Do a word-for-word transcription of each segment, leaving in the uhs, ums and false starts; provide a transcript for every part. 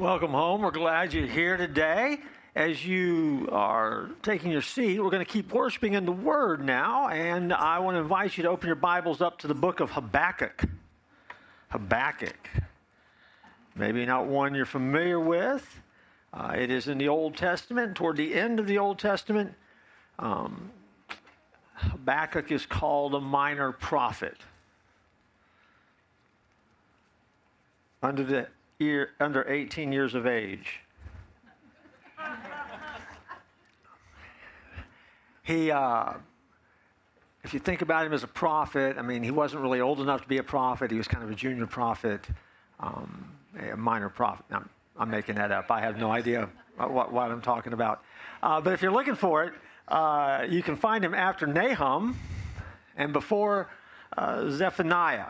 Welcome home. We're glad you're here today. As you are taking your seat, we're going to keep worshiping in the Word now, and I want to invite you to open your Bibles up to the book of Habakkuk. Habakkuk. Maybe not one you're familiar with. Uh, it is in the Old Testament, toward the end of the Old Testament. Um, Habakkuk is called a minor prophet. Under the year, under eighteen years of age. He, uh, if you think about him as a prophet, I mean, he wasn't really old enough to be a prophet. He was kind of a junior prophet, um, a minor prophet. I'm, I'm making that up. I have no idea what, what I'm talking about. Uh, but if you're looking for it, uh, you can find him after Nahum and before uh, Zephaniah.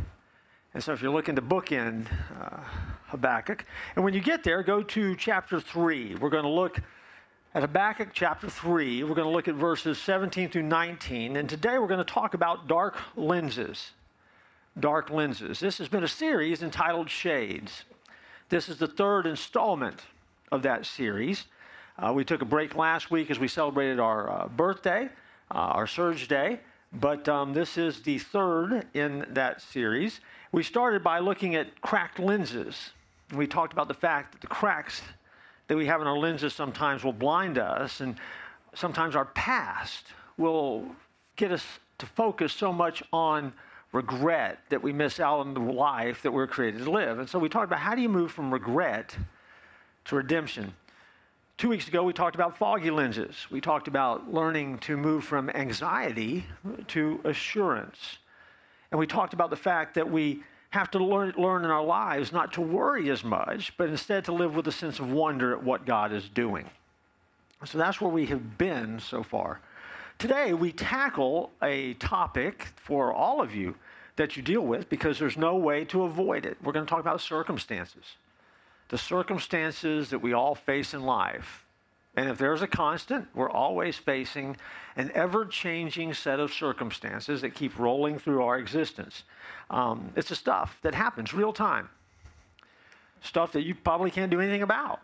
And so if you're looking to bookend uh, Habakkuk, and when you get there, go to chapter three. We're going to look at Habakkuk chapter three. We're going to look at verses seventeen through nineteen. And today we're going to talk about dark lenses. Dark lenses. This has been a series entitled Shades. This is the third installment of that series. Uh, we took a break last week as we celebrated our uh, birthday, uh, our Surge Day. But um, this is the third in that series. We started by looking at cracked lenses. We talked about the fact that the cracks that we have in our lenses sometimes will blind us, and sometimes our past will get us to focus so much on regret that we miss out on the life that we're created to live. And so we talked about how do you move from regret to redemption. Two weeks ago, we talked about foggy lenses. We talked about learning to move from anxiety to assurance. And we talked about the fact that we have to learn, learn in our lives not to worry as much, but instead to live with a sense of wonder at what God is doing. So that's where we have been so far. Today, we tackle a topic for all of you that you deal with because there's no way to avoid it. We're going to talk about circumstances. The circumstances that we all face in life. And if there's a constant, we're always facing an ever-changing set of circumstances that keep rolling through our existence. Um, it's the stuff that happens real time. Stuff that you probably can't do anything about.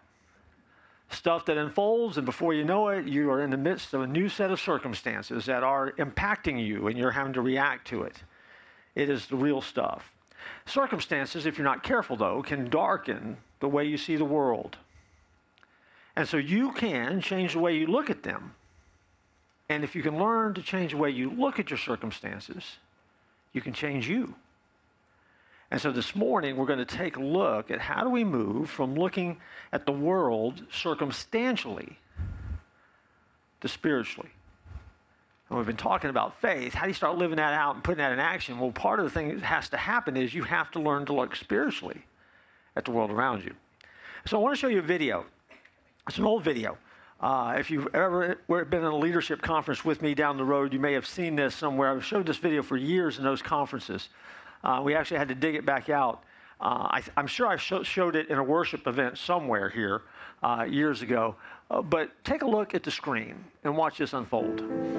Stuff that unfolds, and before you know it, you are in the midst of a new set of circumstances that are impacting you, and you're having to react to it. It is the real stuff. Circumstances, if you're not careful, though, can darken the way you see the world. And so you can change the way you look at them. And if you can learn to change the way you look at your circumstances, you can change you. And so this morning, we're going to take a look at how do we move from looking at the world circumstantially to spiritually. And we've been talking about faith. How do you start living that out and putting that in action? Well, part of the thing that has to happen is you have to learn to look spiritually at the world around you. So I want to show you a video. It's an old video. Uh, if you've ever been in a leadership conference with me down the road, you may have seen this somewhere. I've showed this video for years in those conferences. Uh, we actually had to dig it back out. Uh, I, I'm sure I sh- showed it in a worship event somewhere here uh, years ago. Uh, but take a look at the screen and watch this unfold.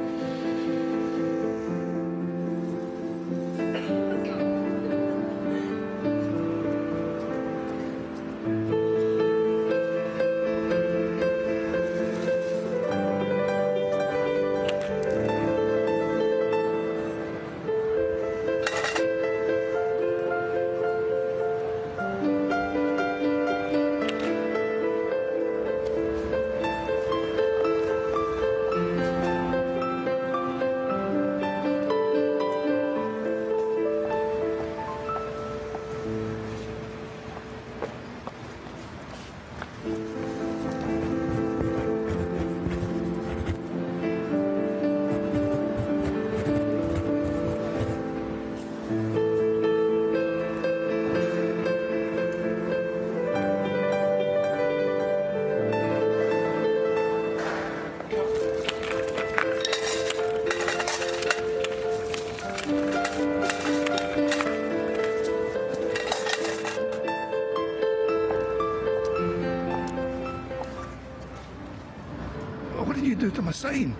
What did you do to my sign?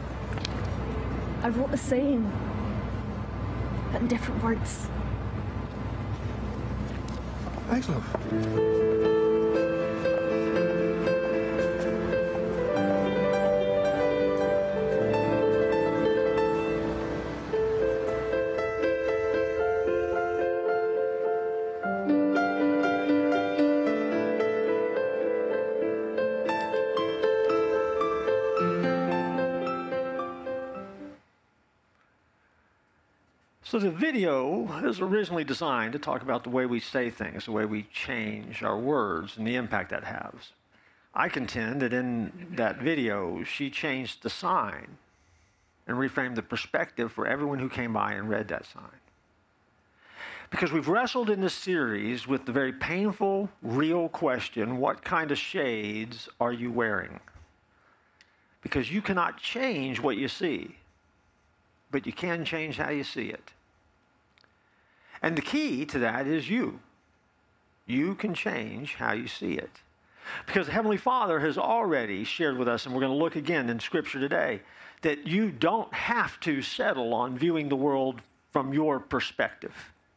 I wrote a saying, but in different words. Thanks, love. So the video is originally designed to talk about the way we say things, the way we change our words, and the impact that has. I contend that in that video, she changed the sign and reframed the perspective for everyone who came by and read that sign. Because we've wrestled in this series with the very painful, real question, what kind of shades are you wearing? Because you cannot change what you see, but you can change how you see it. And the key to that is you. You can change how you see it. Because the Heavenly Father has already shared with us, and we're going to look again in Scripture today, that you don't have to settle on viewing the world from your perspective.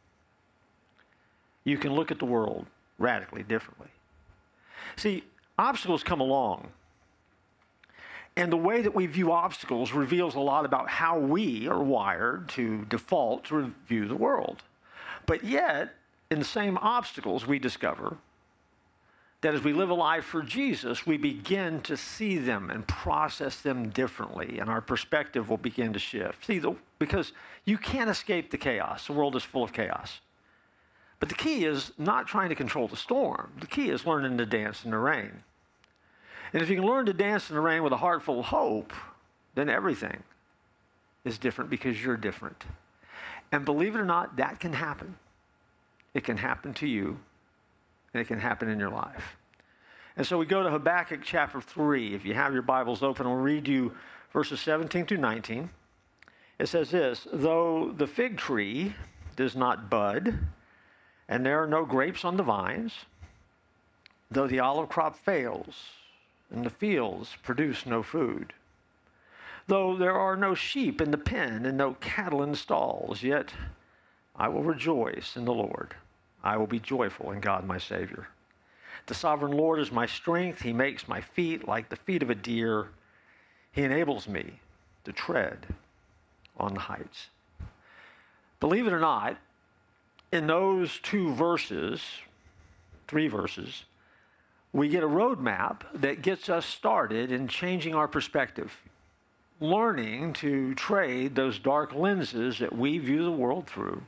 You can look at the world radically differently. See, obstacles come along. And the way that we view obstacles reveals a lot about how we are wired to default to view the world. But yet, in the same obstacles, we discover that as we live a life for Jesus, we begin to see them and process them differently, and our perspective will begin to shift. See, the, because you can't escape the chaos. The world is full of chaos. But the key is not trying to control the storm. The key is learning to dance in the rain. And if you can learn to dance in the rain with a heart full of hope, then everything is different because you're different. And believe it or not, that can happen. It can happen to you, and it can happen in your life. And so we go to Habakkuk chapter three. If you have your Bibles open, I'll read you verses seventeen through nineteen. It says this, though the fig tree does not bud, and there are no grapes on the vines, though the olive crop fails, and the fields produce no food, though there are no sheep in the pen and no cattle in the stalls, yet I will rejoice in the Lord. I will be joyful in God my Savior. The sovereign Lord is my strength. He makes my feet like the feet of a deer. He enables me to tread on the heights. Believe it or not, in those two verses, three verses, we get a roadmap that gets us started in changing our perspective, learning to trade those dark lenses that we view the world through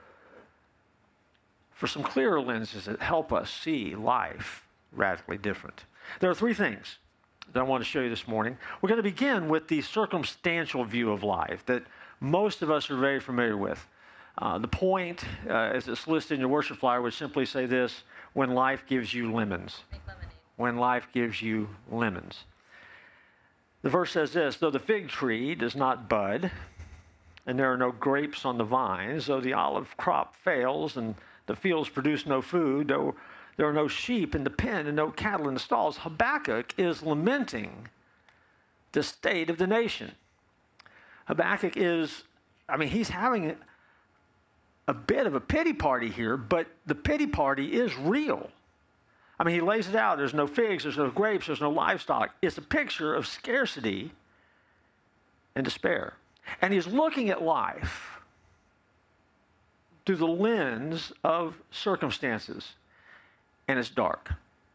for some clearer lenses that help us see life radically different. There are three things that I want to show you this morning. We're going to begin with the circumstantial view of life that most of us are very familiar with. Uh, the point, uh, as it's listed in your worship flyer, would simply say this, when life gives you lemons. Make lemonade. When life gives you lemons. The verse says this, though the fig tree does not bud, and there are no grapes on the vines, though the olive crop fails, and the fields produce no food, though there are no sheep in the pen and no cattle in the stalls, Habakkuk is lamenting the state of the nation. Habakkuk is, I mean, he's having a bit of a pity party here, but the pity party is real. I mean, he lays it out. There's no figs, there's no grapes, there's no livestock. It's a picture of scarcity and despair. And he's looking at life through the lens of circumstances, and it's dark.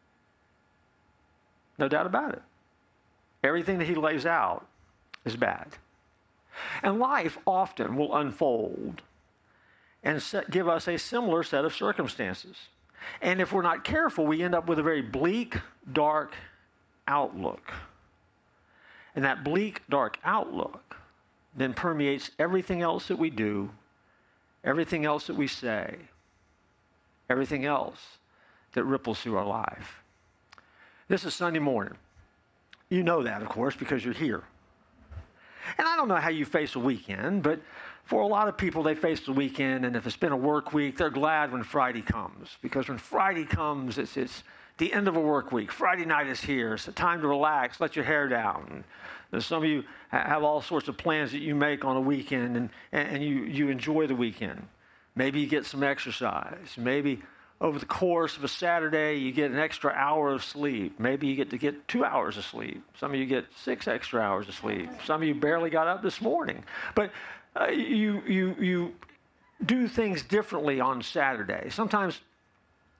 No doubt about it. Everything that he lays out is bad. And life often will unfold and set, give us a similar set of circumstances. And if we're not careful, we end up with a very bleak, dark outlook. And that bleak, dark outlook then permeates everything else that we do, everything else that we say, everything else that ripples through our life. This is Sunday morning. You know that, of course, because you're here. And I don't know how you face a weekend, but for a lot of people, they face the weekend, and if it's been a work week, they're glad when Friday comes. Because when Friday comes, it's, it's the end of a work week. Friday night is here. It's a time to relax, let your hair down. And some of you have all sorts of plans that you make on a weekend, and, and you, you enjoy the weekend. Maybe you get some exercise. Maybe over the course of a Saturday, you get an extra hour of sleep. Maybe you get to get two hours of sleep. Some of you get six extra hours of sleep. Some of you barely got up this morning. But uh, you, you, you do things differently on Saturday. Sometimes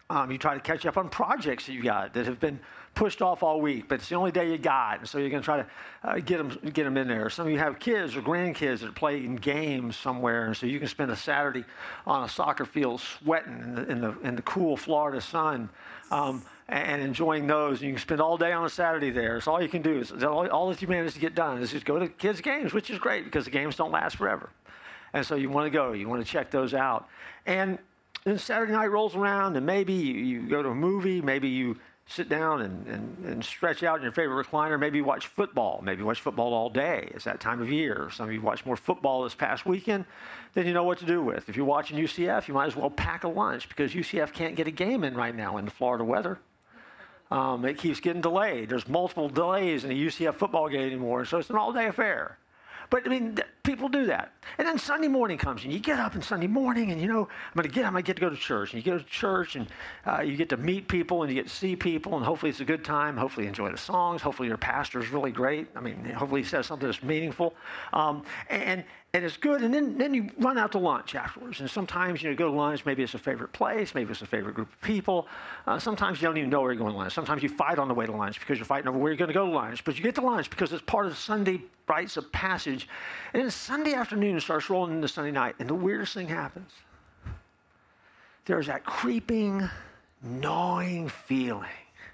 Um, you try to catch up on projects that you got that have been pushed off all week, but it's the only day you got, and so you're going to try to uh, get them get them in there. Some of you have kids or grandkids that play in games somewhere, and so you can spend a Saturday on a soccer field sweating in the in the, in the cool Florida sun um, and enjoying those. And you can spend all day on a Saturday there. So all you can do is all, all that you manage to get done is just go to kids' games, which is great because the games don't last forever, and so you want to go, you want to check those out, and then Saturday night rolls around, and maybe you, you go to a movie, maybe you sit down and, and, and stretch out in your favorite recliner, maybe you watch football, maybe you watch football all day. It's that time of year. Some of you watch more football this past weekend than you know what to do with. If you're watching U C F, you might as well pack a lunch because U C F can't get a game in right now in the Florida weather. Um, it keeps getting delayed. There's multiple delays in the U C F football game anymore, so it's an all-day affair. But, I mean, th- people do that. And then Sunday morning comes, and you get up on Sunday morning, and, you know, I'm going to get, I'm going to get to go to church. And you go to church, and uh, you get to meet people, and you get to see people, and hopefully it's a good time. Hopefully you enjoy the songs. Hopefully your pastor is really great. I mean, hopefully he says something that's meaningful. Um, and and it's good. And then, then you run out to lunch afterwards. And sometimes, you know, you go to lunch. Maybe it's a favorite place. Maybe it's a favorite group of people. Uh, sometimes you don't even know where you're going to lunch. Sometimes you fight on the way to lunch because you're fighting over where you're going to go to lunch. But you get to lunch because it's part of the Sunday rites of passage. And then Sunday afternoon starts rolling into Sunday night, and the weirdest thing happens. There's that creeping, gnawing feeling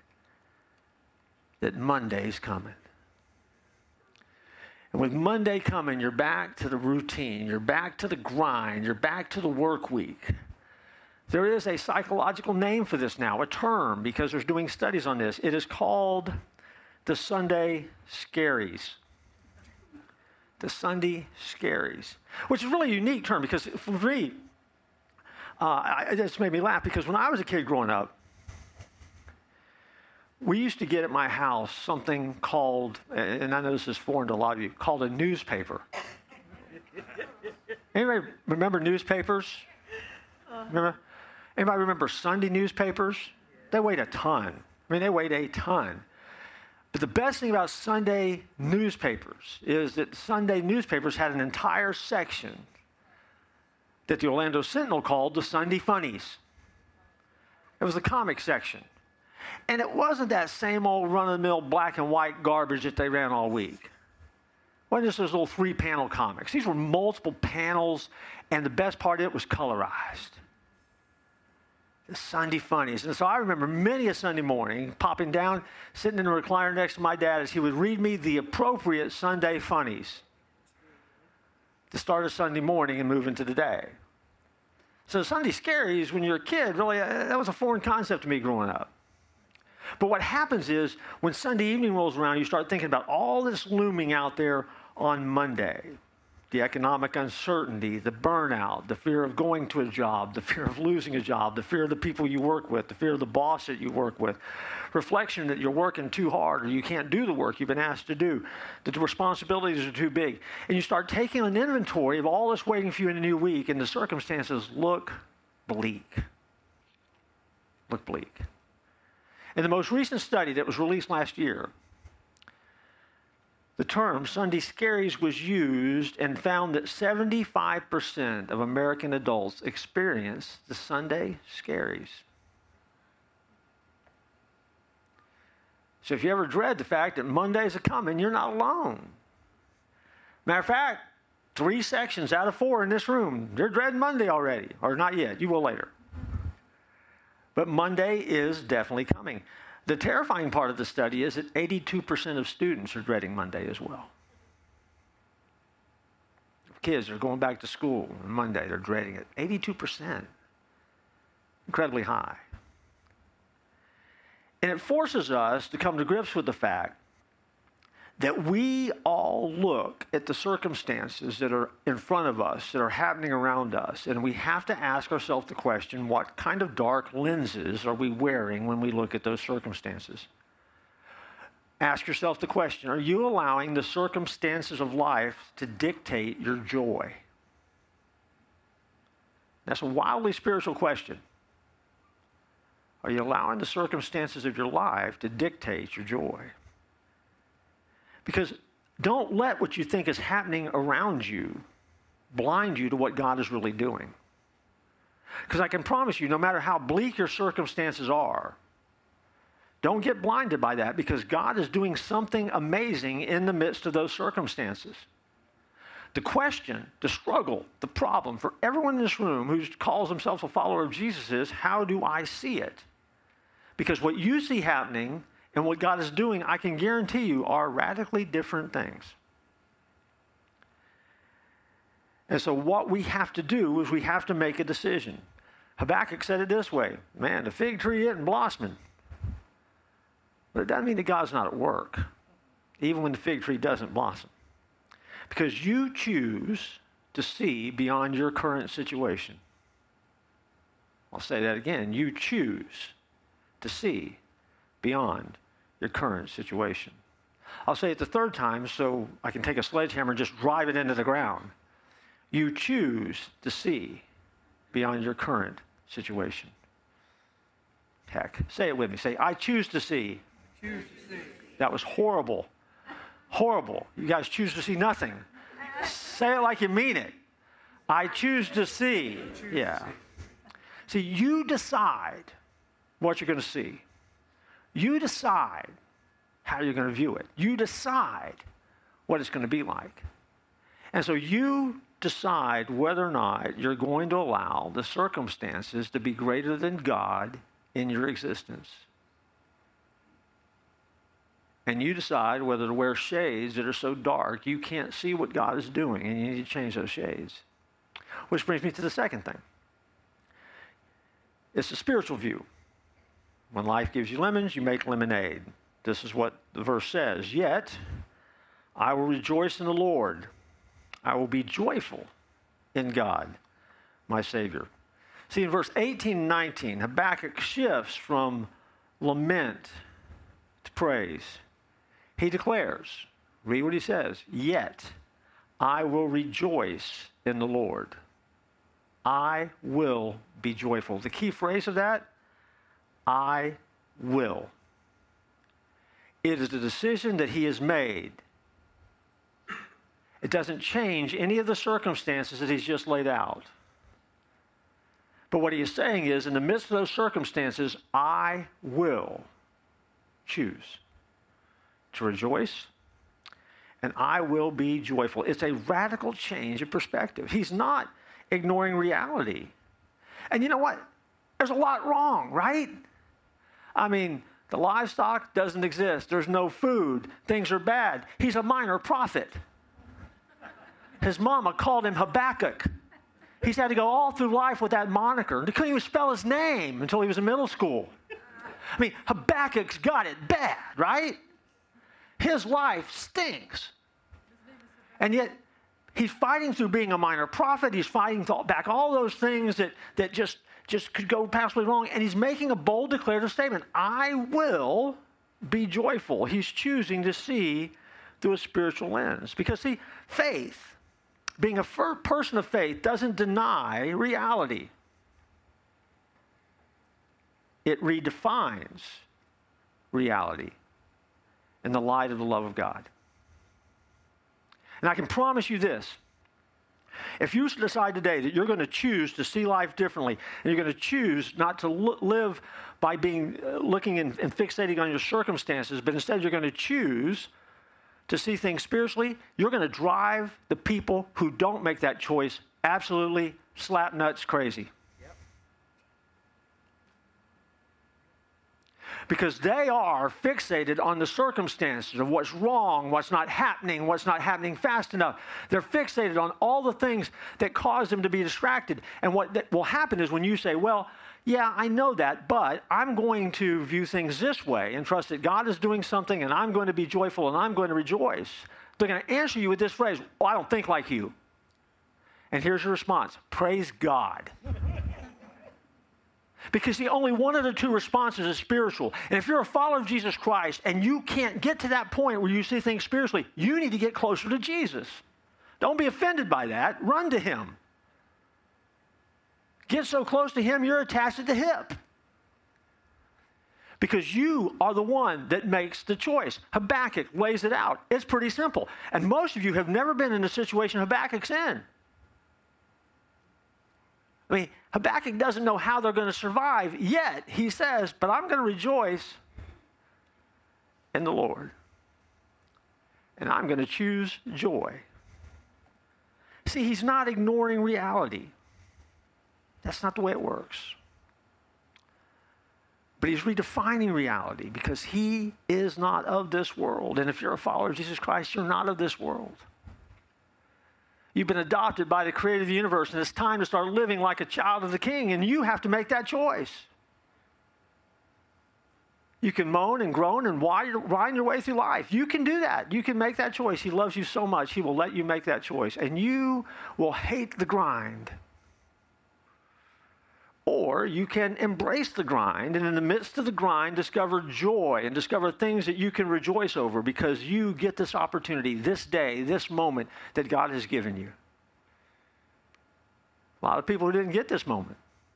that Monday's coming. And with Monday coming, you're back to the routine. You're back to the grind. You're back to the work week. There is a psychological name for this now, a term, because there's doing studies on this. It is called the Sunday Scaries. The Sunday Scaries, which is really a unique term because for me, uh, I, it just made me laugh because when I was a kid growing up, we used to get at my house something called, and I know this is foreign to a lot of you, called a newspaper. Anybody remember newspapers? Remember? Anybody remember Sunday newspapers? They weighed a ton. I mean, they weighed a ton. But the best thing about Sunday newspapers is that Sunday newspapers had an entire section that the Orlando Sentinel called the Sunday Funnies. It was the comic section. And it wasn't that same old run-of-the-mill black and white garbage that they ran all week. It wasn't just those little three-panel comics. These were multiple panels, and the best part of it was colorized. The Sunday Funnies. And so I remember many a Sunday morning popping down, sitting in the recliner next to my dad as he would read me the appropriate Sunday Funnies to start a Sunday morning and move into the day. So Sunday Scaries, when you're a kid, really, uh, that was a foreign concept to me growing up. But what happens is when Sunday evening rolls around, you start thinking about all this looming out there on Monday. The economic uncertainty, the burnout, the fear of going to a job, the fear of losing a job, the fear of the people you work with, the fear of the boss that you work with, reflection that you're working too hard or you can't do the work you've been asked to do, that the responsibilities are too big. And you start taking an inventory of all this waiting for you in a new week, and the circumstances look bleak. Look bleak. In the most recent study that was released last year, the term Sunday Scaries was used and found that seventy-five percent of American adults experience the Sunday Scaries. So if you ever dread the fact that Mondays are coming, you're not alone. Matter of fact, three sections out of four in this room, they're dreading Monday already, or not yet. You will later. But Monday is definitely coming. The terrifying part of the study is that eighty-two percent of students are dreading Monday as well. Kids are going back to school on Monday, they're dreading it. eighty-two percent. Incredibly high. And it forces us to come to grips with the fact that we all look at the circumstances that are in front of us, that are happening around us, and we have to ask ourselves the question, what kind of dark lenses are we wearing when we look at those circumstances? Ask yourself the question, are you allowing the circumstances of life to dictate your joy? That's a wildly spiritual question. Are you allowing the circumstances of your life to dictate your joy? Because don't let what you think is happening around you blind you to what God is really doing. Because I can promise you, no matter how bleak your circumstances are, don't get blinded by that, because God is doing something amazing in the midst of those circumstances. The question, the struggle, the problem for everyone in this room who calls themselves a follower of Jesus is, how do I see it? Because what you see happening and what God is doing, I can guarantee you, are radically different things. And so what we have to do is we have to make a decision. Habakkuk said it this way, man, the fig tree isn't blossoming. But it doesn't mean that God's not at work, even when the fig tree doesn't blossom. Because you choose to see beyond your current situation. I'll say that again. You choose to see beyond your current situation. I'll say it the third time so I can take a sledgehammer and just drive it into the ground. You choose to see beyond your current situation. Heck, say it with me. Say, I choose to see. Choose to see. That was horrible. Horrible. You guys choose to see nothing. Say it like you mean it. I choose to see. Yeah. See, you decide what you're going to see. You decide how you're going to view it. You decide what it's going to be like. And so you decide whether or not you're going to allow the circumstances to be greater than God in your existence. And you decide whether to wear shades that are so dark you can't see what God is doing, and you need to change those shades. Which brings me to the second thing. It's the spiritual view. When life gives you lemons, you make lemonade. This is what the verse says. Yet, I will rejoice in the Lord. I will be joyful in God, my Savior. See, in verse eighteen and nineteen, Habakkuk shifts from lament to praise. He declares, read what he says, yet I will rejoice in the Lord. I will be joyful. The key phrase of that, I will. It is the decision that he has made. It doesn't change any of the circumstances that he's just laid out. But what he is saying is, in the midst of those circumstances, I will choose to rejoice, and I will be joyful. It's a radical change of perspective. He's not ignoring reality. And you know what? There's a lot wrong, right? I mean, the livestock doesn't exist. There's no food. Things are bad. He's a minor prophet. His mama called him Habakkuk. He's had to go all through life with that moniker. They couldn't even spell his name until he was in middle school. I mean, Habakkuk's got it bad, right? His life stinks. And yet, he's fighting through being a minor prophet. He's fighting back all those things that, that just, just could go passably wrong. And he's making a bold declarative statement. I will be joyful. He's choosing to see through a spiritual lens. Because, see, faith, being a person of faith, doesn't deny reality. It redefines reality in the light of the love of God. And I can promise you this. If you decide today that you're going to choose to see life differently, and you're going to choose not to lo- live by being uh, looking and, and fixating on your circumstances, but instead you're going to choose to see things spiritually, you're going to drive the people who don't make that choice absolutely slap nuts crazy. Because they are fixated on the circumstances of what's wrong, what's not happening, what's not happening fast enough. They're fixated on all the things that cause them to be distracted. And what that will happen is when you say, well, yeah, I know that, but I'm going to view things this way and trust that God is doing something and I'm going to be joyful and I'm going to rejoice. They're going to answer you with this phrase, well, I don't think like you. And here's your response, praise God. Because see, only one of the two responses is spiritual. And if you're a follower of Jesus Christ and you can't get to that point where you see things spiritually, you need to get closer to Jesus. Don't be offended by that. Run to him. Get so close to him, you're attached at the hip. Because you are the one that makes the choice. Habakkuk lays it out. It's pretty simple. And most of you have never been in a situation Habakkuk's in. I mean, Habakkuk doesn't know how they're going to survive, yet he says, but I'm going to rejoice in the Lord. And I'm going to choose joy. See, he's not ignoring reality. That's not the way it works. But he's redefining reality because he is not of this world. And if you're a follower of Jesus Christ, you're not of this world. You've been adopted by the creator of the universe, and it's time to start living like a child of the King, and you have to make that choice. You can moan and groan and whine your way through life. You can do that. You can make that choice. He loves you so much, he will let you make that choice. And you will hate the grind. Or you can embrace the grind, and in the midst of the grind, discover joy and discover things that you can rejoice over because you get this opportunity, this day, this moment that God has given you. A lot of people who didn't get this moment.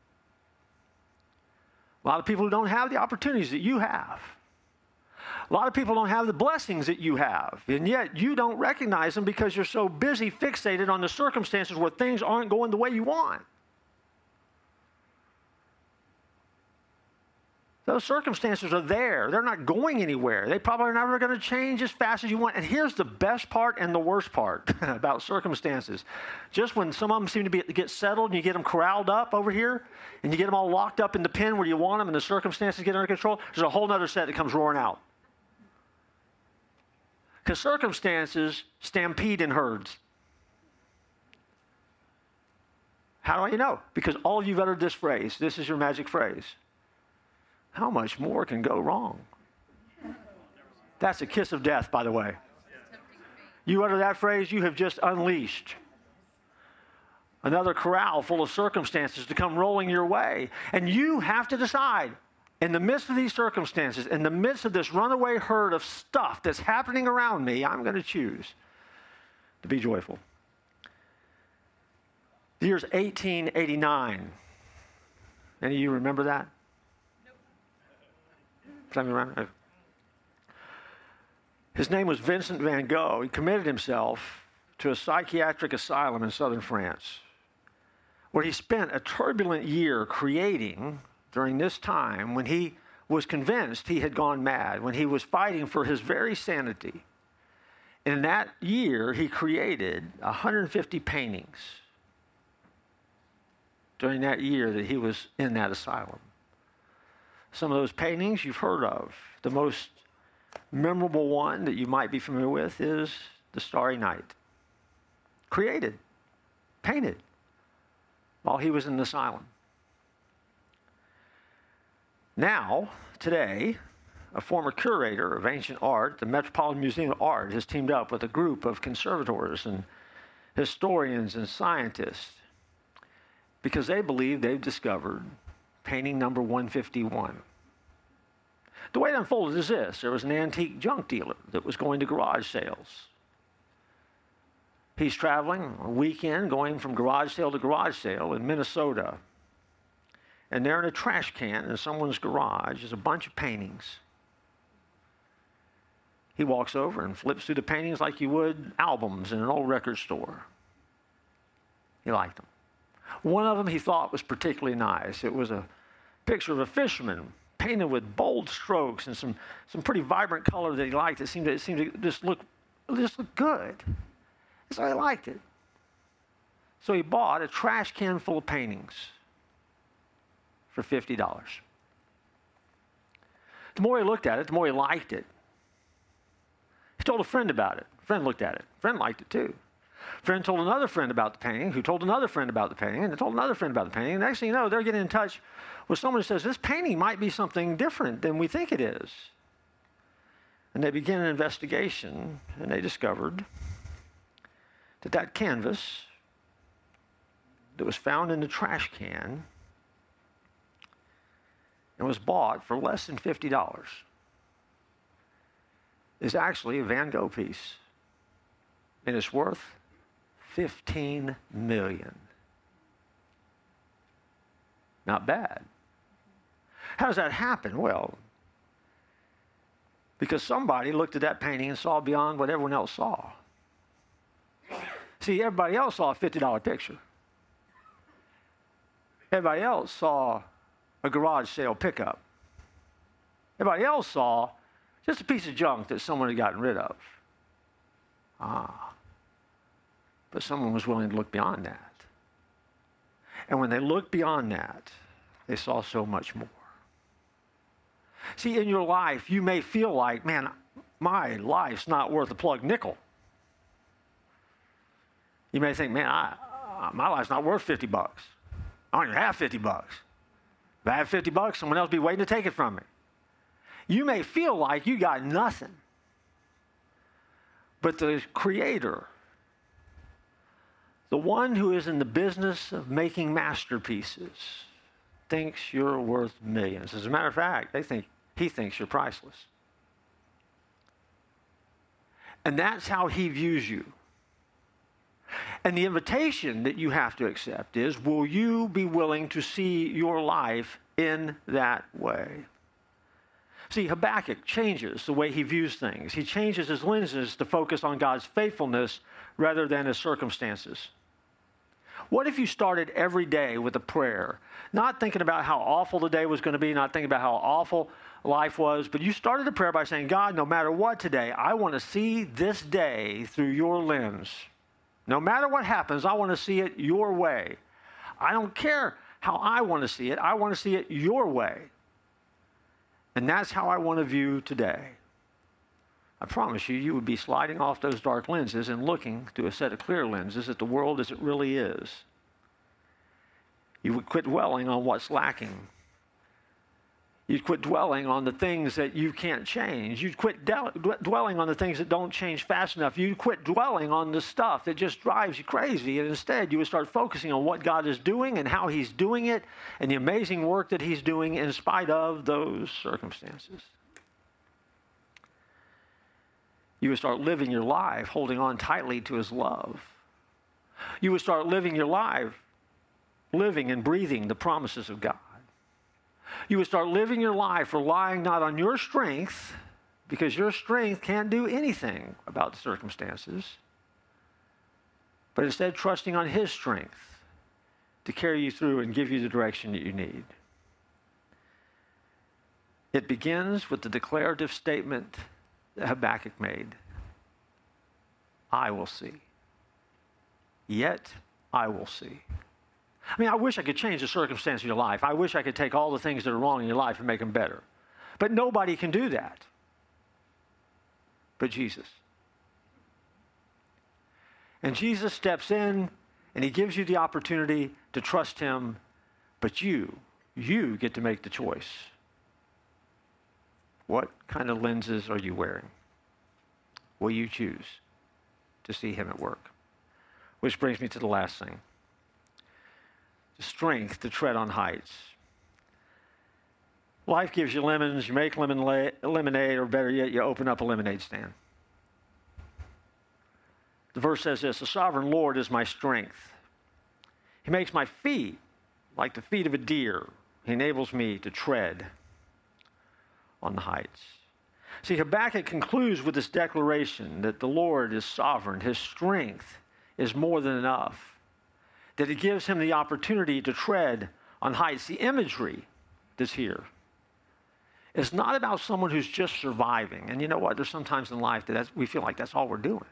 A lot of people who don't have the opportunities that you have. A lot of people don't have the blessings that you have, and yet you don't recognize them because you're so busy fixated on the circumstances where things aren't going the way you want. Those circumstances are there. They're not going anywhere. They probably are never going to change as fast as you want. And here's the best part and the worst part about circumstances. Just when some of them seem to be, get settled and you get them corralled up over here and you get them all locked up in the pen where you want them and the circumstances get under control, there's a whole other set that comes roaring out. Because circumstances stampede in herds. How do I know? Because all of you've uttered this phrase. This is your magic phrase. How much more can go wrong? That's a kiss of death, by the way. You utter that phrase, you have just unleashed another corral full of circumstances to come rolling your way. And you have to decide, in the midst of these circumstances, in the midst of this runaway herd of stuff that's happening around me, I'm going to choose to be joyful. The year's eighteen eighty-nine. Any of you remember that? His name was Vincent van Gogh. He committed himself to a psychiatric asylum in southern France, where he spent a turbulent year creating during this time when he was convinced he had gone mad, when he was fighting for his very sanity. And in that year, he created one hundred fifty paintings during that year that he was in that asylum. Some of those paintings you've heard of. The most memorable one that you might be familiar with is The Starry Night. Created, painted, while he was in the asylum. Now, today, a former curator of ancient art at the Metropolitan Museum of Art has teamed up with a group of conservators and historians and scientists because they believe they've discovered painting number one fifty-one. The way it unfolded is this. There was an antique junk dealer that was going to garage sales. He's traveling a weekend, going from garage sale to garage sale in Minnesota. And there in a trash can in someone's garage is a bunch of paintings. He walks over and flips through the paintings like you would albums in an old record store. He liked them. One of them he thought was particularly nice. It was a picture of a fisherman painted with bold strokes and some, some pretty vibrant color that he liked. It seemed to, it seemed to just look, just look good. So he liked it. So he bought a trash can full of paintings for fifty dollars. The more he looked at it, the more he liked it. He told a friend about it. A friend looked at it. A friend liked it too. A friend told another friend about the painting, who told another friend about the painting, and they told another friend about the painting. And next thing you know, they're getting in touch with someone who says, this painting might be something different than we think it is. And they began an investigation, and they discovered that that canvas that was found in the trash can and was bought for less than fifty dollars is actually a Van Gogh piece. And it's worth fifteen million dollars. Not bad. How does that happen? Well, because somebody looked at that painting and saw beyond what everyone else saw. See, everybody else saw a fifty dollar picture. Everybody else saw a garage sale pickup. Everybody else saw just a piece of junk that someone had gotten rid of. Ah. But someone was willing to look beyond that. And when they looked beyond that, they saw so much more. See, in your life, you may feel like, man, my life's not worth a plug nickel. You may think, man, I, uh, my life's not worth fifty bucks. I don't even have fifty bucks. If I had fifty bucks, someone else would be waiting to take it from me. You may feel like you got nothing. But the Creator, the one who is in the business of making masterpieces, thinks you're worth millions. As a matter of fact, they think he thinks you're priceless. And that's how he views you. And the invitation that you have to accept is, will you be willing to see your life in that way? See, Habakkuk changes the way he views things. He changes his lenses to focus on God's faithfulness rather than his circumstances. What if you started every day with a prayer, not thinking about how awful the day was going to be, not thinking about how awful life was, but you started a prayer by saying, God, no matter what today, I want to see this day through your lens. No matter what happens, I want to see it your way. I don't care how I want to see it. I want to see it your way. And that's how I want to view today. I promise you, you would be sliding off those dark lenses and looking through a set of clear lenses at the world as it really is. You would quit dwelling on what's lacking. You'd quit dwelling on the things that you can't change. You'd quit de- dwelling on the things that don't change fast enough. You'd quit dwelling on the stuff that just drives you crazy. And instead, you would start focusing on what God is doing and how he's doing it and the amazing work that he's doing in spite of those circumstances. You would start living your life holding on tightly to his love. You would start living your life living and breathing the promises of God. You would start living your life relying not on your strength, because your strength can't do anything about the circumstances, but instead trusting on his strength to carry you through and give you the direction that you need. It begins with the declarative statement that Habakkuk made. I will see. Yet I will see. I mean, I wish I could change the circumstance of your life. I wish I could take all the things that are wrong in your life and make them better. But nobody can do that but Jesus. And Jesus steps in and he gives you the opportunity to trust him, but you, you get to make the choice. What kind of lenses are you wearing? Will you choose to see him at work? Which brings me to the last thing. The strength to tread on heights. Life gives you lemons, you make lemon lemonade, or better yet, you open up a lemonade stand. The verse says this, the sovereign Lord is my strength. He makes my feet like the feet of a deer. He enables me to tread on the heights. See, Habakkuk concludes with this declaration that the Lord is sovereign. His strength is more than enough. That it gives him the opportunity to tread on heights. The imagery that's here is not about someone who's just surviving. And you know what? There's sometimes in life that that's, we feel like that's all we're doing.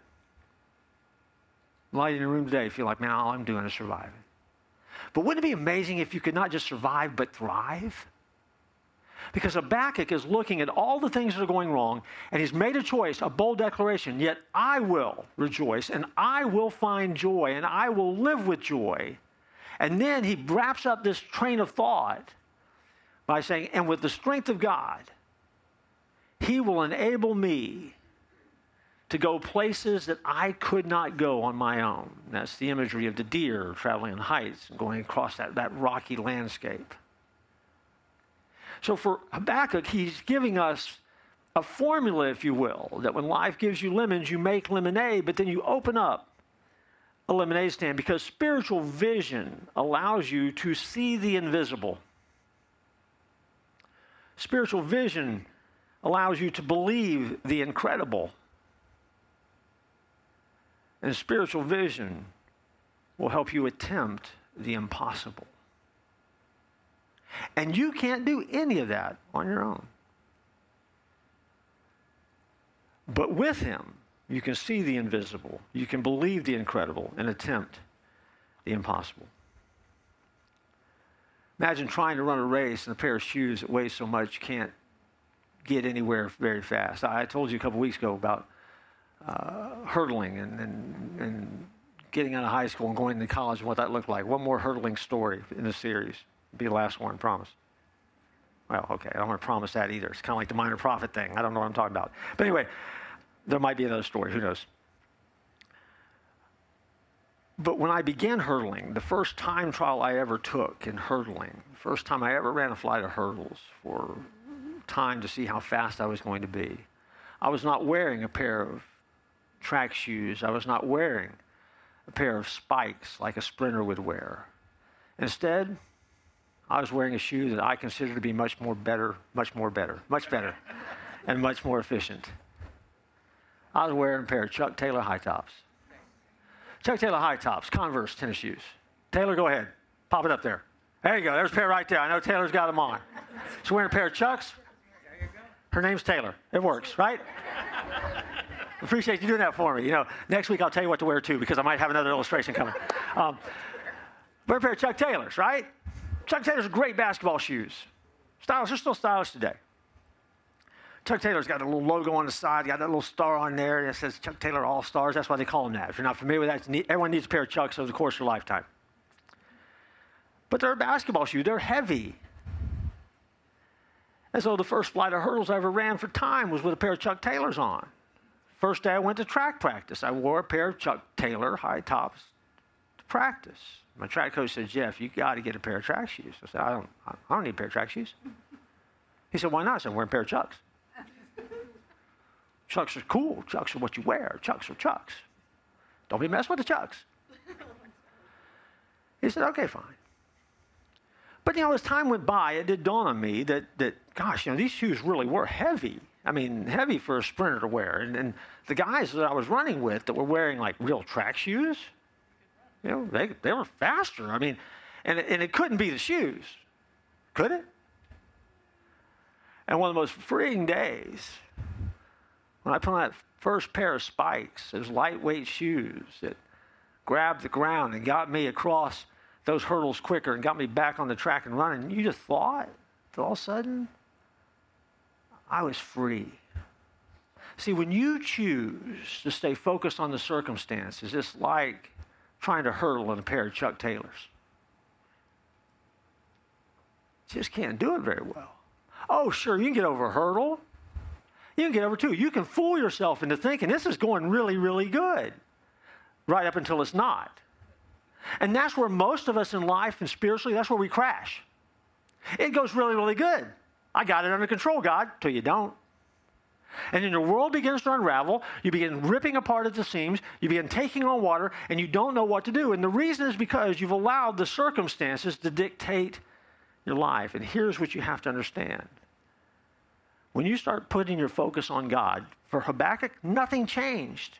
A lot in the room today feel like, man, all I'm doing is surviving. But wouldn't it be amazing if you could not just survive but thrive? Because Habakkuk is looking at all the things that are going wrong, and he's made a choice, a bold declaration, yet I will rejoice, and I will find joy, and I will live with joy. And then he wraps up this train of thought by saying, and with the strength of God, he will enable me to go places that I could not go on my own. That's the imagery of the deer traveling on heights and going across that, that rocky landscape. So for Habakkuk, he's giving us a formula, if you will, that when life gives you lemons, you make lemonade, but then you open up a lemonade stand, because spiritual vision allows you to see the invisible. Spiritual vision allows you to believe the incredible. And spiritual vision will help you attempt the impossible. And you can't do any of that on your own. But with him, you can see the invisible. You can believe the incredible and attempt the impossible. Imagine trying to run a race in a pair of shoes that weighs so much you can't get anywhere very fast. I told you a couple weeks ago about uh, hurdling and, and, and getting out of high school and going to college and what that looked like. One more hurdling story in the series. It'll be the last one, promise. Well, okay, I don't want to promise that either. It's kind of like the minor prophet thing. I don't know what I'm talking about. But anyway, there might be another story. Who knows? But when I began hurdling, the first time trial I ever took in hurdling, the first time I ever ran a flight of hurdles for time to see how fast I was going to be, I was not wearing a pair of track shoes. I was not wearing a pair of spikes like a sprinter would wear. Instead, I was wearing a shoe that I consider to be much more better, much more better, much better, and much more efficient. I was wearing a pair of Chuck Taylor high tops. Chuck Taylor high tops, Converse tennis shoes. Taylor, go ahead. Pop it up there. There you go. There's a pair right there. I know Taylor's got them on. She's wearing a pair of Chucks. Her name's Taylor. It works, right? Appreciate you doing that for me. You know, next week I'll tell you what to wear too, because I might have another illustration coming. Um, wear a pair of Chuck Taylors, right? Chuck Taylors are great basketball shoes. Stylish, they're still stylish today. Chuck Taylor's got a little logo on the side, got that little star on there, and it says Chuck Taylor All-Stars. That's why they call them that. If you're not familiar with that, neat, everyone needs a pair of Chucks over the course of their lifetime. But they're a basketball shoe. They're heavy. And so the first flight of hurdles I ever ran for time was with a pair of Chuck Taylors on. First day I went to track practice, I wore a pair of Chuck Taylor high tops to practice. My track coach said, Jeff, you got to get a pair of track shoes. I said, I don't, I don't need a pair of track shoes. He said, why not? I said, I'm wearing a pair of Chucks. Chucks are cool. Chucks are what you wear. Chucks are Chucks. Don't be messing with the Chucks. He said, okay, fine. But, you know, as time went by, it did dawn on me that, that gosh, you know, these shoes really were heavy. I mean, heavy for a sprinter to wear. And, and the guys that I was running with that were wearing, like, real track shoes, you know, they, they were faster. I mean, and, and it couldn't be the shoes, could it? And one of the most freeing days, when I put on that first pair of spikes, those lightweight shoes that grabbed the ground and got me across those hurdles quicker and got me back on the track and running, you just thought that all of a sudden I was free. See, when you choose to stay focused on the circumstances, it's like trying to hurdle in a pair of Chuck Taylors. You just can't do it very well. Oh, sure, you can get over a hurdle. You can get over two. You can fool yourself into thinking this is going really, really good, right up until it's not. And that's where most of us in life and spiritually, that's where we crash. It goes really, really good. I got it under control, God, till you don't. And then your world begins to unravel. You begin ripping apart at the seams. You begin taking on water, and you don't know what to do. And the reason is because you've allowed the circumstances to dictate your life. And here's what you have to understand. When you start putting your focus on God, for Habakkuk, nothing changed.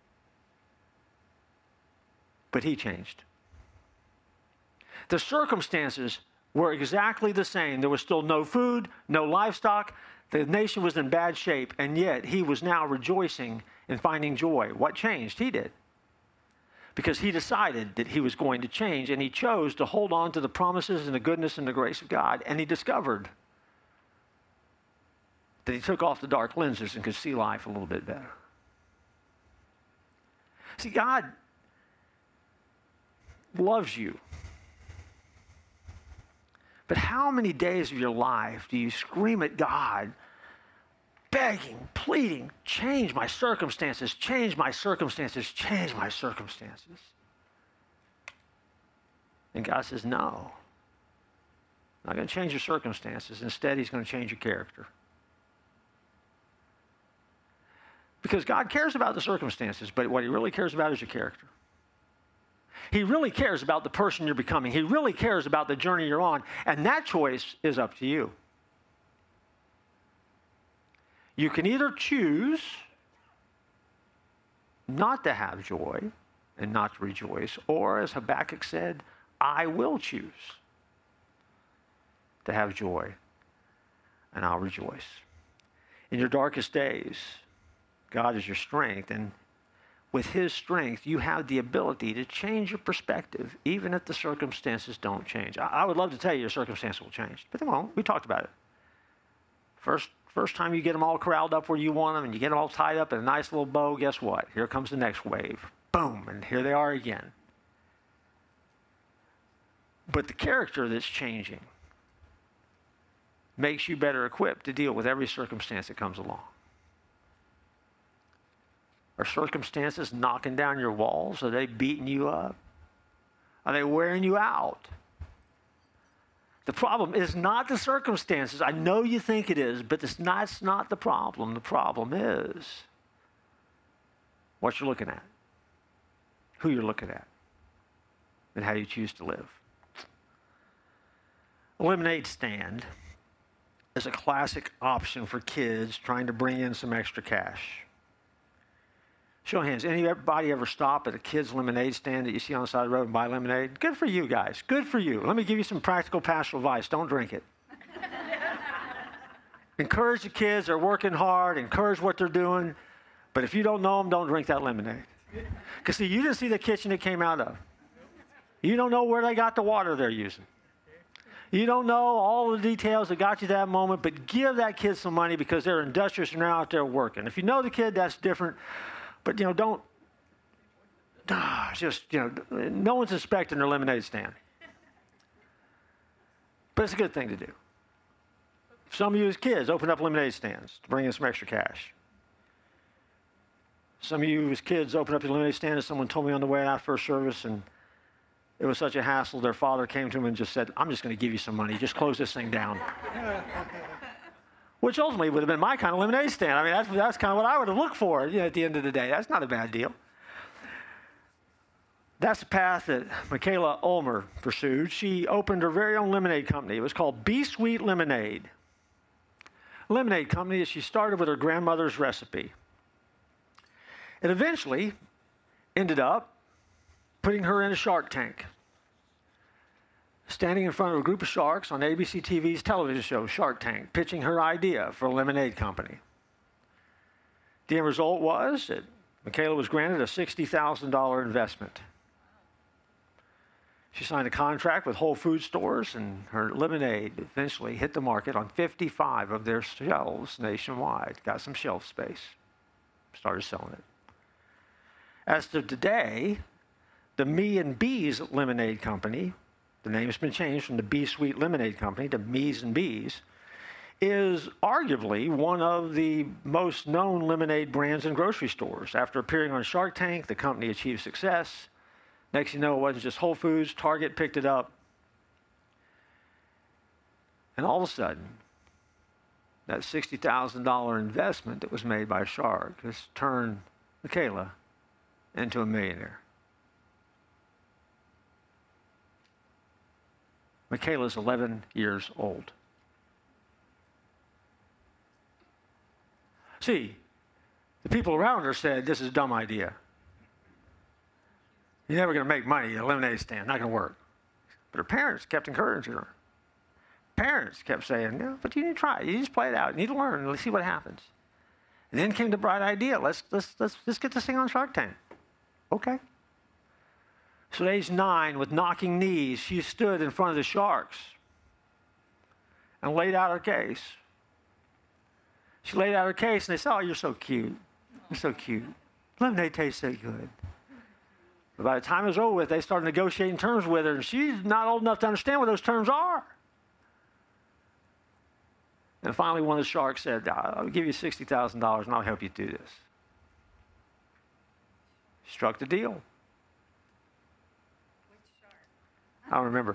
But he changed. The circumstances were exactly the same. There was still no food, no livestock. The nation was in bad shape, and yet he was now rejoicing and finding joy. What changed? He did. Because he decided that he was going to change, and he chose to hold on to the promises and the goodness and the grace of God, and he discovered that he took off the dark lenses and could see life a little bit better. See, God loves you. But how many days of your life do you scream at God, begging, pleading, change my circumstances, change my circumstances, change my circumstances? And God says, no. I'm not going to change your circumstances. Instead, he's going to change your character. Because God cares about the circumstances, but what he really cares about is your character. He really cares about the person you're becoming. He really cares about the journey you're on. And that choice is up to you. You can either choose not to have joy and not to rejoice, or as Habakkuk said, I will choose to have joy, and I'll rejoice. In your darkest days, God is your strength, and with his strength, you have the ability to change your perspective, even if the circumstances don't change. I, I would love to tell you your circumstances will change, but they won't. We talked about it. First, first time you get them all corralled up where you want them, and you get them all tied up in a nice little bow, guess what? Here comes the next wave. Boom, and here they are again. But the character that's changing makes you better equipped to deal with every circumstance that comes along. Are circumstances knocking down your walls? Are they beating you up? Are they wearing you out? The problem is not the circumstances. I know you think it is, but it's not, it's not the problem. The problem is what you're looking at, who you're looking at, and how you choose to live. A lemonade stand is a classic option for kids trying to bring in some extra cash. Show of hands, anybody ever stop at a kid's lemonade stand that you see on the side of the road and buy lemonade? Good for you guys. Good for you. Let me give you some practical pastoral advice. Don't drink it. Encourage the kids. They're working hard. Encourage what they're doing. But if you don't know them, don't drink that lemonade. Because, see, you didn't see the kitchen it came out of. You don't know where they got the water they're using. You don't know all the details that got you that moment, but give that kid some money because they're industrious and they're out there working. If you know the kid, that's different. But, you know, don't, ah, just, you know, no one's inspecting their lemonade stand. But it's a good thing to do. Some of you as kids open up lemonade stands to bring in some extra cash. Some of you as kids open up your lemonade stand, and someone told me on the way out first service, and it was such a hassle, their father came to him and just said, I'm just going to give you some money. Just close this thing down. Which ultimately would have been my kind of lemonade stand. I mean, that's, that's kind of what I would have looked for, you know, at the end of the day. That's not a bad deal. That's the path that Michaela Ulmer pursued. She opened her very own lemonade company. It was called Be Sweet Lemonade. A lemonade company that she started with her grandmother's recipe. It eventually ended up putting her in a Shark Tank, standing in front of a group of sharks on A B C T V's television show, Shark Tank, pitching her idea for a lemonade company. The end result was that Michaela was granted a sixty thousand dollars investment. She signed a contract with Whole Foods stores, and her lemonade eventually hit the market on fifty-five of their shelves nationwide. Got some shelf space. Started selling it. As to today, the Me and Bees Lemonade Company, the name has been changed from the Be Sweet Lemonade Company to Me's and Bees, is arguably one of the most known lemonade brands in grocery stores. After appearing on Shark Tank, the company achieved success. Next thing you know, it wasn't just Whole Foods, Target picked it up. And all of a sudden, that sixty thousand dollars investment that was made by Shark has turned Michaela into a millionaire. Michaela's eleven years old. See, the people around her said, this is a dumb idea. You're never going to make money at a lemonade stand. Not going to work. But her parents kept encouraging her. Parents kept saying, no, but you need to try it. You just play it out. You need to learn. Let's see what happens. And then came the bright idea. Let's, let's, let's, let's get this thing on Shark Tank. Okay. So at age nine, with knocking knees, she stood in front of the sharks and laid out her case. She laid out her case, and they said, oh, you're so cute. You're so cute. Lemonade tastes so good. But by the time it was over with, they started negotiating terms with her, and she's not old enough to understand what those terms are. And finally, one of the sharks said, I'll give you sixty thousand dollars, and I'll help you do this. Struck the deal. Which shark? I don't remember.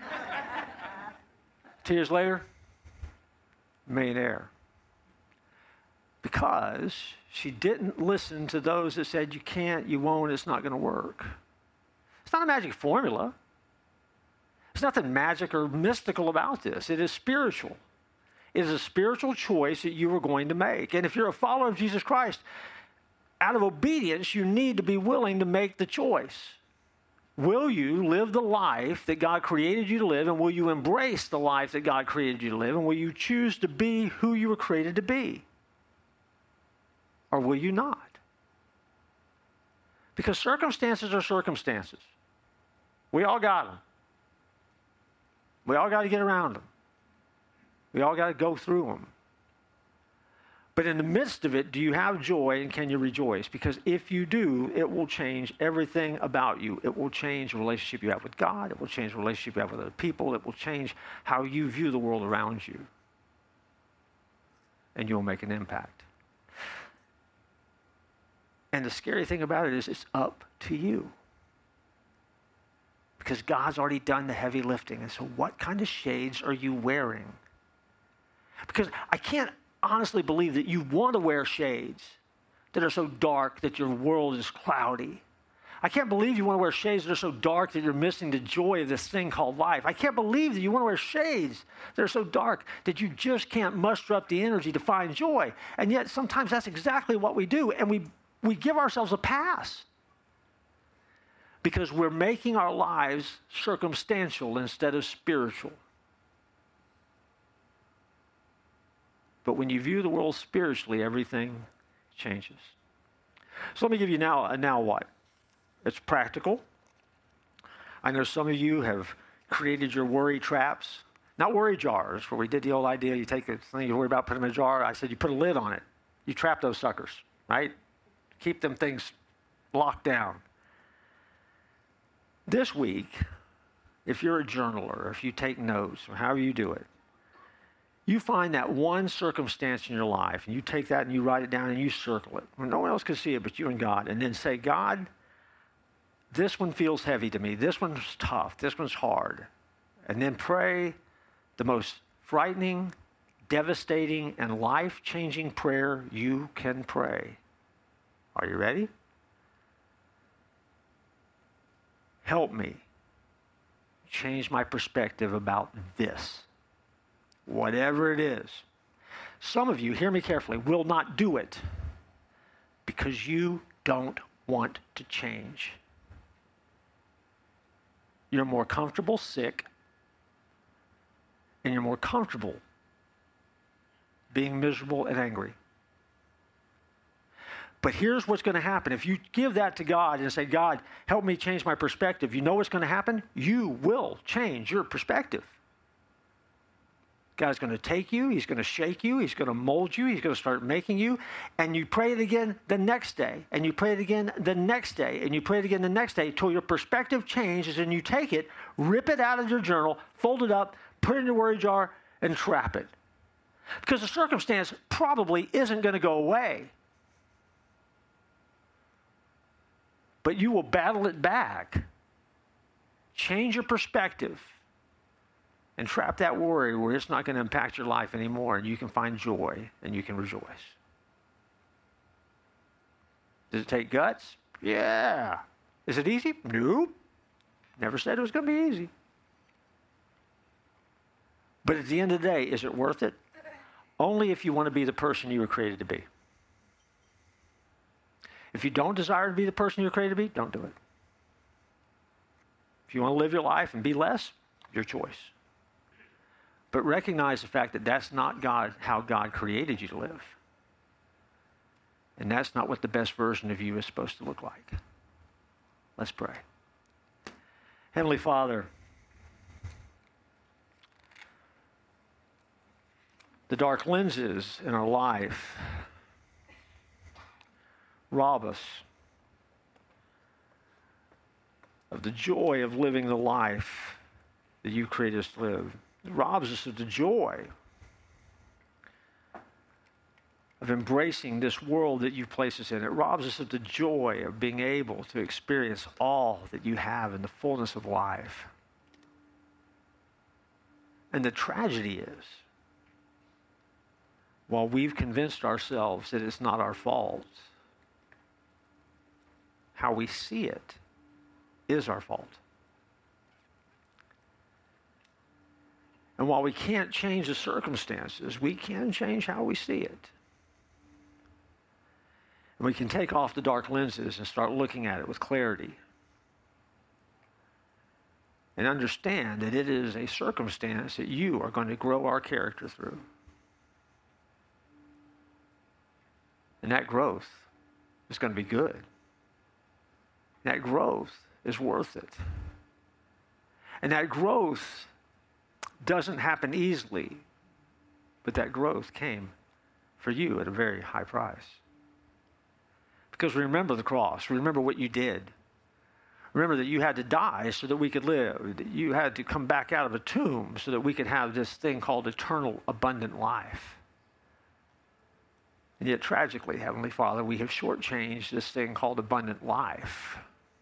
Two years later, millionaire. Because she didn't listen to those that said, you can't, you won't, it's not going to work. It's not a magic formula. There's nothing magic or mystical about this. It is spiritual. It is a spiritual choice that you are going to make. And if you're a follower of Jesus Christ, out of obedience, you need to be willing to make the choice. Will you live the life that God created you to live, and will you embrace the life that God created you to live, and will you choose to be who you were created to be? Or will you not? Because circumstances are circumstances. We all got them. We all got to get around them. We all got to go through them. But in the midst of it, do you have joy and can you rejoice? Because if you do, it will change everything about you. It will change the relationship you have with God. It will change the relationship you have with other people. It will change how you view the world around you. And you'll make an impact. And the scary thing about it is it's up to you. Because God's already done the heavy lifting. And so what kind of shades are you wearing? Because I can't honestly believe that you want to wear shades that are so dark that your world is cloudy. I can't believe you want to wear shades that are so dark that you're missing the joy of this thing called life. I can't believe that you want to wear shades that are so dark that you just can't muster up the energy to find joy. And yet sometimes that's exactly what we do. And we, we give ourselves a pass because we're making our lives circumstantial instead of spiritual. But when you view the world spiritually, everything changes. So let me give you now a now what. It's practical. I know some of you have created your worry traps. Not worry jars, where we did the old idea, you take a thing you worry about, put them in a jar. I said you put a lid on it. You trap those suckers, right? Keep them things locked down. This week, if you're a journaler, if you take notes, or however you do it, you find that one circumstance in your life, and you take that and you write it down and you circle it. When no one else can see it but you and God. And then say, God, this one feels heavy to me. This one's tough. This one's hard. And then pray the most frightening, devastating, and life-changing prayer you can pray. Are you ready? Help me change my perspective about this. Whatever it is. Some of you, hear me carefully, will not do it because you don't want to change. You're more comfortable sick, and you're more comfortable being miserable and angry. But here's what's going to happen. If you give that to God and say, God, help me change my perspective, you know what's going to happen? You will change your perspective. God's going to take you, he's going to shake you, he's going to mold you, he's going to start making you, and you pray it again the next day, and you pray it again the next day, and you pray it again the next day until your perspective changes, and you take it, rip it out of your journal, fold it up, put it in your worry jar, and trap it. Because the circumstance probably isn't going to go away. But you will battle it back. Change your perspective. And trap that worry where it's not going to impact your life anymore, and you can find joy and you can rejoice. Does it take guts? Yeah. Is it easy? Nope. Never said it was going to be easy. But at the end of the day, is it worth it? Only if you want to be the person you were created to be. If you don't desire to be the person you were created to be, don't do it. If you want to live your life and be less, your choice. But recognize the fact that that's not God, how God created you to live. And that's not what the best version of you is supposed to look like. Let's pray. Heavenly Father, the dark lenses in our life rob us of the joy of living the life that you created us to live. It robs us of the joy of embracing this world that you've placed us in. It robs us of the joy of being able to experience all that you have in the fullness of life. And the tragedy is, while we've convinced ourselves that it's not our fault, how we see it is our fault. And while we can't change the circumstances, we can change how we see it. And we can take off the dark lenses and start looking at it with clarity. and understand that it is a circumstance that you are going to grow our character through. And that growth is going to be good. That growth is worth it. And that growth doesn't happen easily, but that growth came for you at a very high price. Because remember the cross. Remember what you did. Remember that you had to die so that we could live. That you had to come back out of a tomb so that we could have this thing called eternal, abundant life. And yet, tragically, Heavenly Father, we have shortchanged this thing called abundant life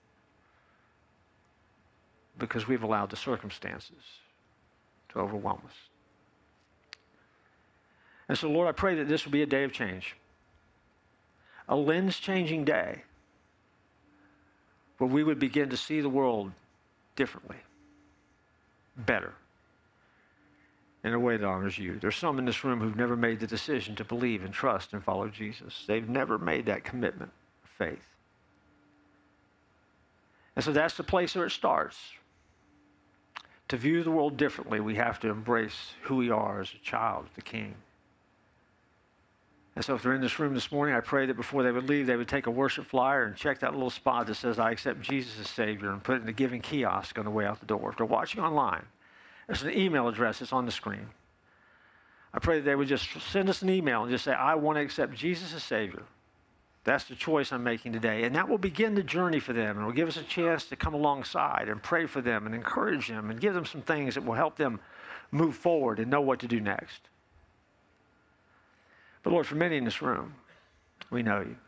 because we've allowed the circumstances to overwhelm us. And so, Lord, I pray that this will be a day of change, a lens-changing day where we would begin to see the world differently, better, in a way that honors you. There's some in this room who've never made the decision to believe and trust and follow Jesus. They've never made that commitment of faith. And so that's the place where it starts. To view the world differently, we have to embrace who we are as a child of the King. And so if they're in this room this morning, I pray that before they would leave, they would take a worship flyer and check that little spot that says, I accept Jesus as Savior, and put it in the giving kiosk on the way out the door. If they're watching online, there's an email address that's on the screen. I pray that they would just send us an email and just say, I want to accept Jesus as Savior. That's the choice I'm making today. And that will begin the journey for them. And it will give us a chance to come alongside and pray for them and encourage them and give them some things that will help them move forward and know what to do next. But Lord, for many in this room, we know you.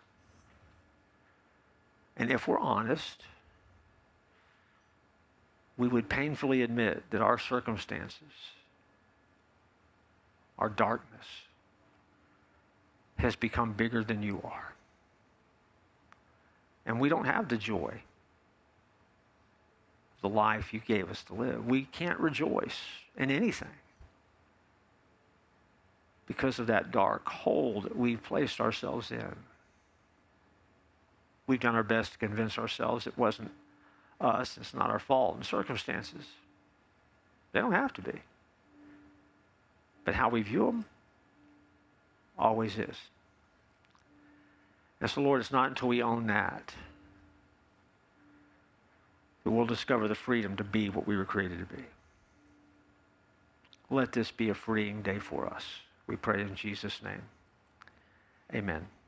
And if we're honest, we would painfully admit that our circumstances, our darkness, has become bigger than you are. And we don't have the joy of the life you gave us to live. We can't rejoice in anything because of that dark hole that we've placed ourselves in. We've done our best to convince ourselves it wasn't us, it's not our fault, and circumstances, they don't have to be. But how we view them always is. And so, Lord, it's not until we own that that we'll discover the freedom to be what we were created to be. Let this be a freeing day for us. We pray in Jesus' name. Amen.